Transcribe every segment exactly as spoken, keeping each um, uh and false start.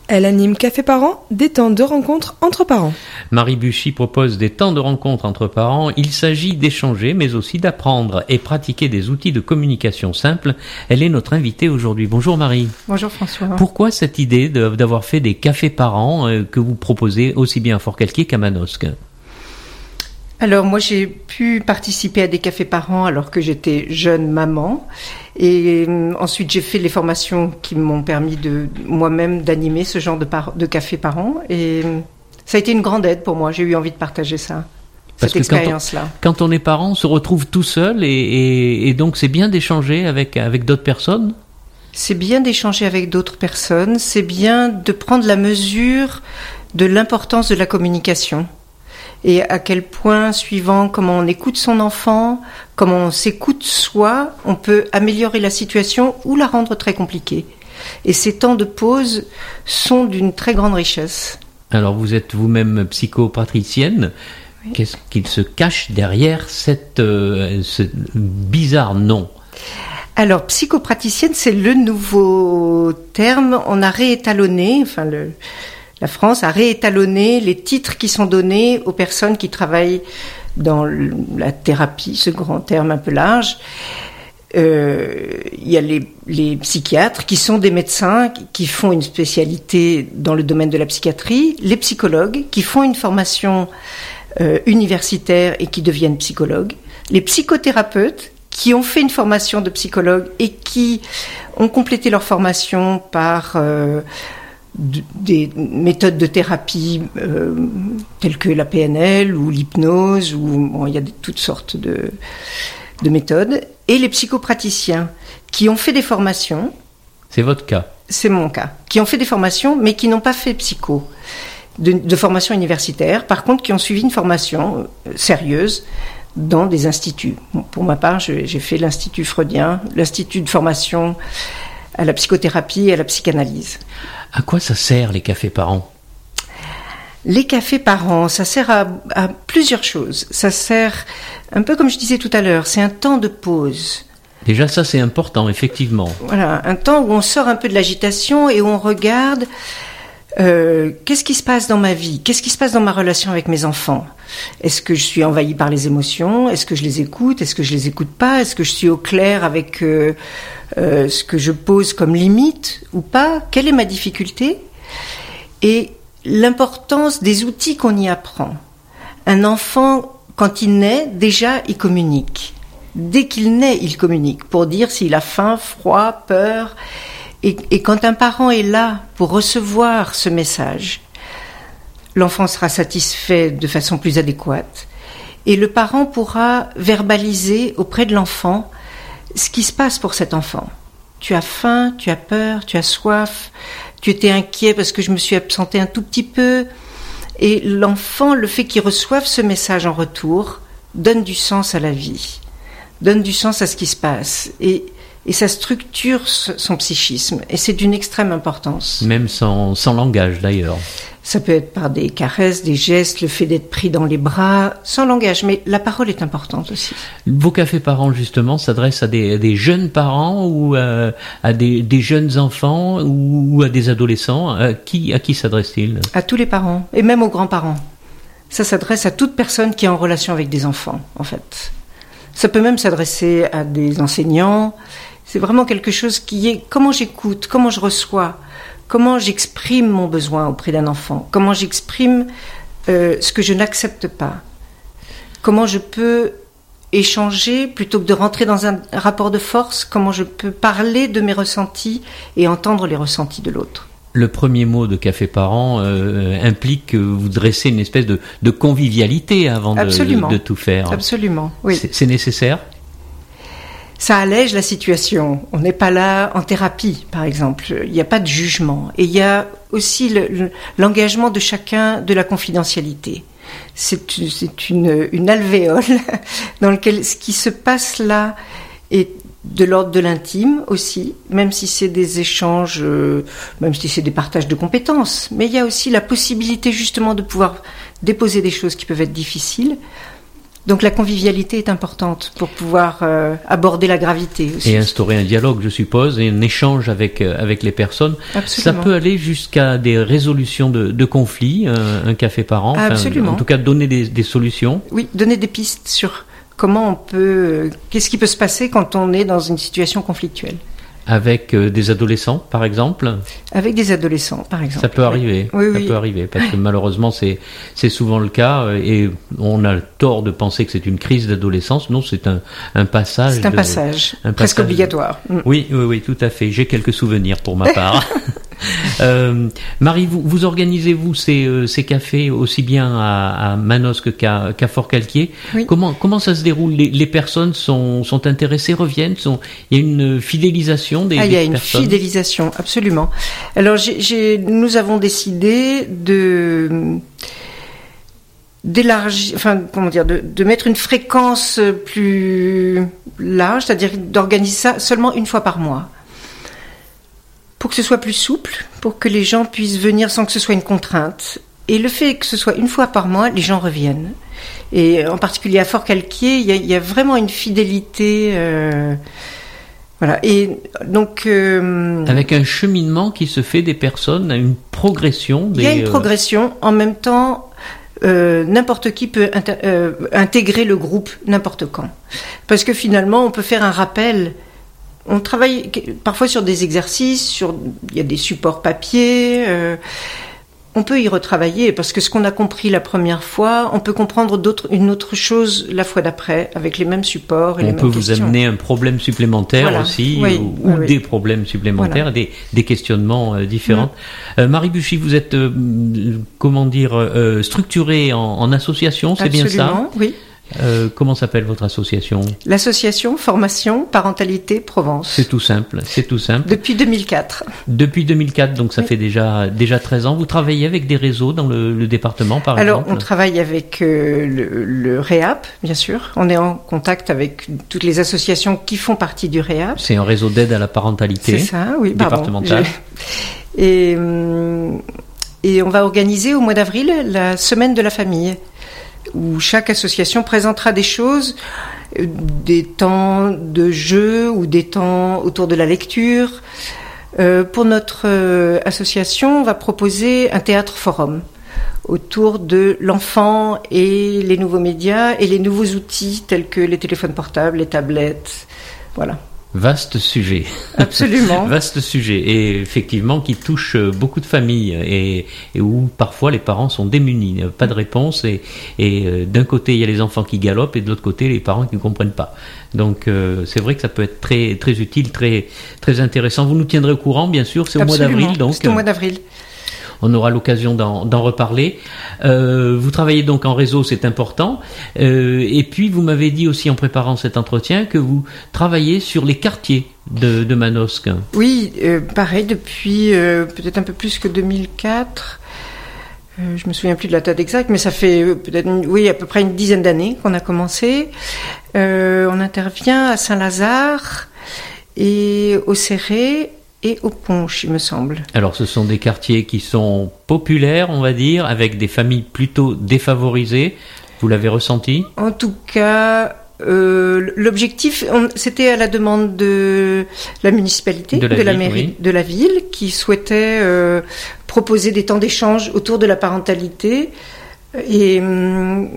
Elle anime Café Parents, des temps de rencontres entre parents. Marie Buchy propose des temps de rencontres entre parents. Il s'agit d'échanger, mais aussi d'apprendre et pratiquer des outils de communication simples. Elle est notre invitée aujourd'hui. Bonjour Marie. Bonjour François. Pourquoi cette idée de, d'avoir fait des cafés parents euh, que vous proposez aussi bien à Forcalquier qu'à Manosque ? Alors moi j'ai pu participer à des cafés parents alors que j'étais jeune maman et euh, ensuite j'ai fait les formations qui m'ont permis de moi-même d'animer ce genre de, par- de cafés parents et euh, ça a été une grande aide pour moi, j'ai eu envie de partager ça, Parce cette que quand expérience-là. on, quand on est parent, on se retrouve tout seul et, et, et donc c'est bien d'échanger avec, avec d'autres personnes ? C'est bien d'échanger avec d'autres personnes, c'est bien de prendre la mesure de l'importance de la communication. Et à quel point, suivant comment on écoute son enfant, comment on s'écoute soi, on peut améliorer la situation ou la rendre très compliquée. Et ces temps de pause sont d'une très grande richesse. Alors vous êtes vous-même psychopraticienne. Oui. Qu'est-ce qu'il se cache derrière cette, euh, ce bizarre nom ? Alors, psychopraticienne, c'est le nouveau terme. On a réétalonné, enfin le... La France a réétalonné les titres qui sont donnés aux personnes qui travaillent dans la thérapie, ce grand terme un peu large. Euh, il y a les, les psychiatres qui sont des médecins qui font une spécialité dans le domaine de la psychiatrie, les psychologues qui font une formation euh, universitaire et qui deviennent psychologues, les psychothérapeutes qui ont fait une formation de psychologue et qui ont complété leur formation par... Euh, des méthodes de thérapie euh, telles que la P N L ou l'hypnose, ou bon, il y a de, toutes sortes de, de méthodes, et les psychopraticiens qui ont fait des formations. C'est votre cas ? C'est mon cas. Qui ont fait des formations, mais qui n'ont pas fait psycho, de, de formation universitaire, par contre qui ont suivi une formation euh, sérieuse dans des instituts. Bon, pour ma part, je, j'ai fait l'Institut freudien, l'Institut de formation à la psychothérapie et à la psychanalyse. À quoi ça sert les cafés parents ? Les cafés parents, ça sert à, à plusieurs choses. Ça sert, un peu comme je disais tout à l'heure, c'est un temps de pause. Déjà ça c'est important, effectivement. Voilà, un temps où on sort un peu de l'agitation et où on regarde euh, qu'est-ce qui se passe dans ma vie, qu'est-ce qui se passe dans ma relation avec mes enfants. Est-ce que je suis envahie par les émotions ? Est-ce que je les écoute ? Est-ce que je les écoute pas ? Est-ce que je suis au clair avec euh, euh, ce que je pose comme limite ou pas ? Quelle est ma difficulté ? Et l'importance des outils qu'on y apprend. Un enfant, quand il naît, déjà, il communique. Dès qu'il naît, il communique pour dire s'il a faim, froid, peur. Et, et quand un parent est là pour recevoir ce message, l'enfant sera satisfait de façon plus adéquate et le parent pourra verbaliser auprès de l'enfant ce qui se passe pour cet enfant. Tu as faim, tu as peur, tu as soif, tu étais inquiet parce que je me suis absenté un tout petit peu. Et l'enfant, le fait qu'il reçoive ce message en retour, donne du sens à la vie, donne du sens à ce qui se passe. Et Et ça structure son psychisme. Et c'est d'une extrême importance. Même sans, sans langage, d'ailleurs. Ça peut être par des caresses, des gestes, le fait d'être pris dans les bras, sans langage. Mais la parole est importante aussi. Vos cafés parents, justement, s'adressent à des, à des jeunes parents ou à, à des, des jeunes enfants ou, ou à des adolescents. À qui, à qui s'adresse-t-il ? À tous les parents, et même aux grands-parents. Ça s'adresse à toute personne qui est en relation avec des enfants, en fait. Ça peut même s'adresser à des enseignants. C'est vraiment quelque chose qui est comment j'écoute, comment je reçois, comment j'exprime mon besoin auprès d'un enfant, comment j'exprime euh, ce que je n'accepte pas, comment je peux échanger plutôt que de rentrer dans un rapport de force, comment je peux parler de mes ressentis et entendre les ressentis de l'autre. Le premier mot de Café Parents euh, implique que vous dressez une espèce de, de convivialité avant de, de, de tout faire. Absolument, oui. C'est, c'est nécessaire ? Ça allège la situation. On n'est pas là en thérapie, par exemple. Il n'y a pas de jugement. Et il y a aussi le, le, l'engagement de chacun de la confidentialité. C'est, c'est une, une alvéole dans laquelle ce qui se passe là est de l'ordre de l'intime aussi, même si c'est des échanges, euh, même si c'est des partages de compétences. Mais il y a aussi la possibilité justement de pouvoir déposer des choses qui peuvent être difficiles Donc la convivialité est importante pour pouvoir euh, aborder la gravité aussi. Et instaurer un dialogue, je suppose, et un échange avec euh, avec les personnes. Absolument. Ça peut aller jusqu'à des résolutions de, de conflits, un, un café par an. Enfin, Absolument. en tout cas, donner des, des solutions. Oui, donner des pistes sur comment on peut, qu'est-ce qui peut se passer quand on est dans une situation conflictuelle. Avec euh, des adolescents, par exemple. Avec des adolescents, par exemple. Ça peut arriver. Oui, ça oui. peut arriver parce que malheureusement c'est c'est souvent le cas euh, et on a le tort de penser que c'est une crise d'adolescence. Non, c'est un un passage. C'est un de- passage, un presque passage- obligatoire. Mm. Oui, oui, oui, tout à fait. J'ai quelques souvenirs pour ma part. euh, Marie, vous, vous organisez-vous ces, euh, ces cafés aussi bien à, à Manosque qu'à, qu'à Fort-Calquier. Oui. Comment, comment ça se déroule? les, les personnes sont, sont intéressées, reviennent sont, il y a une fidélisation des, Ah, il y a des une personnes. fidélisation, absolument. Alors, j'ai, j'ai, nous avons décidé de d'élargir, enfin, comment dire, de, de mettre une fréquence plus large, c'est-à-dire d'organiser ça seulement une fois par mois, pour que ce soit plus souple, pour que les gens puissent venir sans que ce soit une contrainte. Et le fait que ce soit une fois par mois, les gens reviennent. Et en particulier à Fort-Calquier, il y a, il y a vraiment une fidélité. Euh, voilà. Et donc, euh, Avec un cheminement qui se fait des personnes, une progression. Des, il y a une euh, progression. En même temps, euh, n'importe qui peut inter- euh, intégrer le groupe n'importe quand. Parce que finalement, on peut faire un rappel. On travaille parfois sur des exercices, sur il y a des supports papier. Euh, on peut y retravailler parce que ce qu'on a compris la première fois, on peut comprendre d'autres, une autre chose la fois d'après avec les mêmes supports et les On mêmes peut vous questions. amener un problème supplémentaire Voilà. aussi, Oui, ou, oui, ou oui. des problèmes supplémentaires, Voilà. des, des questionnements euh, différents. Euh, Marie Buchy, vous êtes, euh, comment dire, euh, structurée en, en association, c'est bien ça? Absolument, oui. Euh, comment s'appelle votre association? L'association Formation Parentalité Provence. C'est tout simple, c'est tout simple. Depuis deux mille quatre. Depuis deux mille quatre, donc ça Oui. fait déjà déjà treize ans. Vous travaillez avec des réseaux dans le, le département, par Alors, exemple? on travaille avec euh, le, le REAP, bien sûr. On est en contact avec toutes les associations qui font partie du REAP. C'est un réseau d'aide à la parentalité. C'est ça, oui. pardon. Départemental. Je- Et, hum, et on va organiser au mois d'avril la semaine de la famille, où chaque association présentera des choses, euh, des temps de jeu ou des temps autour de la lecture. Euh, pour notre euh, association, on va proposer un théâtre forum autour de l'enfant et les nouveaux médias et les nouveaux outils tels que les téléphones portables, les tablettes. Voilà. Vaste sujet. Absolument. Vaste sujet. Et effectivement, qui touche beaucoup de familles et, et où parfois les parents sont démunis. Pas de réponse. Et, et euh, d'un côté, il y a les enfants qui galopent et de l'autre côté, les parents qui ne comprennent pas. Donc, euh, c'est vrai que ça peut être très, très utile, très, très intéressant. Vous nous tiendrez au courant, bien sûr. C'est au mois Absolument. d'avril. Donc, C'est au mois d'avril. on aura l'occasion d'en, d'en reparler. Euh, vous travaillez donc en réseau, c'est important. Euh, et puis, vous m'avez dit aussi en préparant cet entretien que vous travaillez sur les quartiers de, de Manosque. Oui, euh, pareil, depuis euh, peut-être un peu plus que deux mille quatre. Euh, je me souviens plus de la date exacte, mais ça fait euh, peut-être, une- oui, à peu près une dizaine d'années qu'on a commencé. Euh, on intervient à Saint-Lazare et au Céré et au Ponche, il me semble. Alors, ce sont des quartiers qui sont populaires, on va dire, avec des familles plutôt défavorisées. Vous l'avez ressenti? En tout cas, euh, l'objectif, on- c'était à la demande de la municipalité, De de la la, ville, mairie oui. de la ville, qui souhaitait euh, proposer des temps d'échange autour de la parentalité et hum,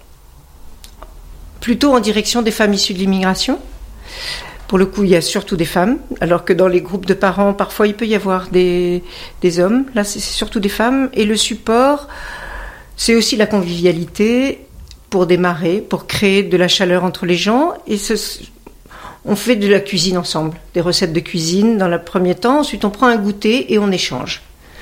plutôt en direction des femmes issues de l'immigration. Pour le coup, il y a surtout des femmes, alors que dans les groupes de parents, parfois il peut y avoir des, des hommes. Là, c'est c'est surtout des femmes. Et le support, c'est aussi la convivialité pour démarrer, pour créer de la chaleur entre les gens. Et ce- on fait de la cuisine ensemble, des recettes de cuisine dans le premier temps. Ensuite, on prend un goûter et on échange.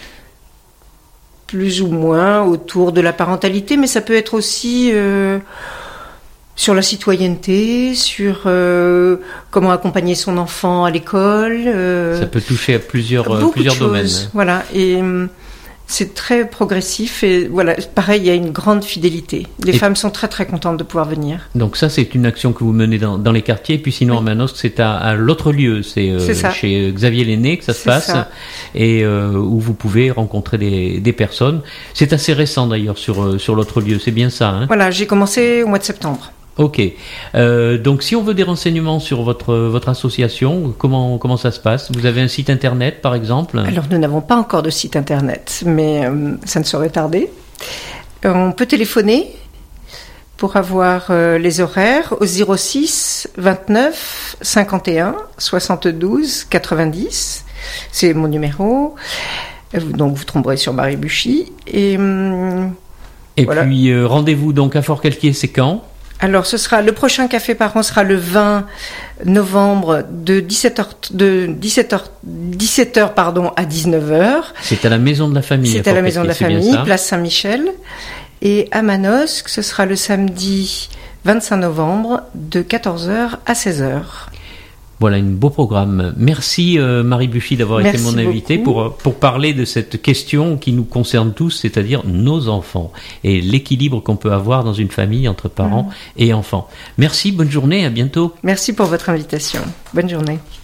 Plus ou moins autour de la parentalité, mais ça peut être aussi euh, sur la citoyenneté, sur euh, comment accompagner son enfant à l'école. euh, Ça peut toucher à plusieurs, euh, beaucoup plusieurs de domaines. choses. Voilà, et hum, c'est très progressif. Et voilà, pareil, il y a une grande fidélité. Les Et- femmes sont très très contentes de pouvoir venir. Donc ça, c'est une action que vous menez dans, dans les quartiers. Et puis sinon, Oui. à Manosque, c'est à, à l'autre lieu. C'est, euh, C'est ça. chez Xavier Lenné que ça se C'est passe. ça. Et euh, où vous pouvez rencontrer des, des personnes. C'est assez récent d'ailleurs sur, euh, sur l'autre lieu. C'est bien ça, hein? Voilà, j'ai commencé au mois de septembre. Ok. Euh, donc, si on veut des renseignements sur votre votre association, comment comment ça se passe? Vous avez un site internet, par exemple? Alors, nous n'avons pas encore de site internet, mais euh, ça ne saurait tarder. Euh, on peut téléphoner pour avoir euh, les horaires au zéro six vingt-neuf cinquante et un soixante-douze quatre-vingt-dix. C'est mon numéro. Donc, vous tomberez sur Marie Buchy. Et, hum, et voilà. puis, euh, rendez-vous donc à Fort-Calquier, c'est quand? Alors, ce sera le prochain Café Parents sera le vingt novembre de dix-sept heures de dix-sept heures dix-sept heures pardon à dix-neuf heures. C'est à la Maison de la Famille. C'est à la Maison de la Famille, ça place Saint-Michel. Et à Manosque, ce sera le samedi vingt-cinq novembre de quatorze heures à seize heures. Voilà, un beau programme. Merci euh, Marie Buchy d'avoir été mon invitée pour, pour parler de cette question qui nous concerne tous, c'est-à-dire nos enfants et l'équilibre qu'on peut avoir dans une famille entre parents mmh. et enfants. Merci, bonne journée, à bientôt. Merci pour votre invitation. Bonne journée.